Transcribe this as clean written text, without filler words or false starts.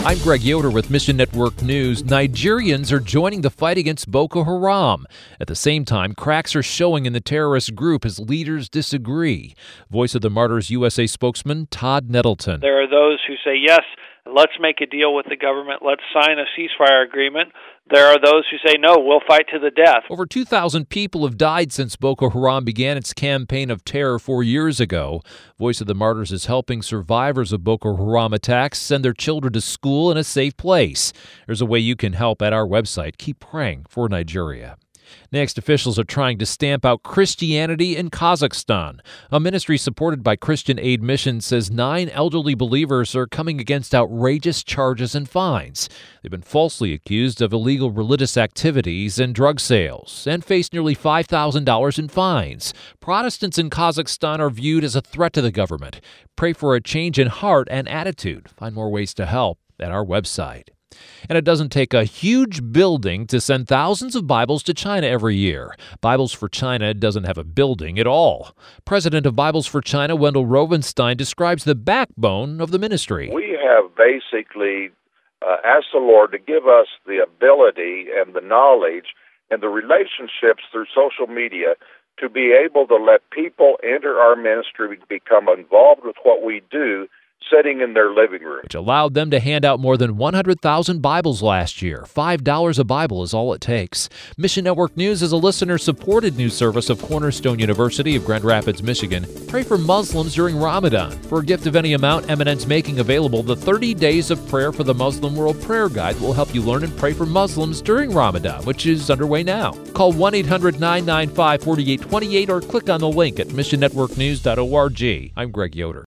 I'm Greg Yoder with Mission Network News. Nigerians are joining the fight against Boko Haram. At the same time, cracks are showing in the terrorist group as leaders disagree. Voice of the Martyrs USA spokesman Todd Nettleton. There are those who say, yes, let's make a deal with the government. Let's sign a ceasefire agreement. There are those who say, no, we'll fight to the death. Over 2,000 people have died since Boko Haram began its campaign of terror 4 years ago. Voice of the Martyrs is helping survivors of Boko Haram attacks send their children to school in a safe place. There's a way you can help at our website. Keep praying for Nigeria. Next, officials are trying to stamp out Christianity in Kazakhstan. A ministry supported by Christian Aid Mission says 9 elderly believers are coming against outrageous charges and fines. They've been falsely accused of illegal religious activities and drug sales and face nearly $5,000 in fines. Protestants in Kazakhstan are viewed as a threat to the government. Pray for a change in heart and attitude. Find more ways to help at our website. And it doesn't take a huge building to send thousands of Bibles to China every year. Bibles for China doesn't have a building at all. President of Bibles for China, Wendell Rovenstein, describes the backbone of the ministry. We have basically asked the Lord to give us the ability and the knowledge and the relationships through social media to be able to let people enter our ministry, become involved with what we do, sitting in their living room. Which allowed them to hand out more than 100,000 Bibles last year. $5 a Bible is all it takes. Mission Network News is a listener-supported news service of Cornerstone University of Grand Rapids, Michigan. Pray for Muslims during Ramadan. For a gift of any amount, Eminence making available the 30 Days of Prayer for the Muslim World Prayer Guide will help you learn and pray for Muslims during Ramadan, which is underway now. Call 1-800-995-4828 or click on the link at missionnetworknews.org. I'm Greg Yoder.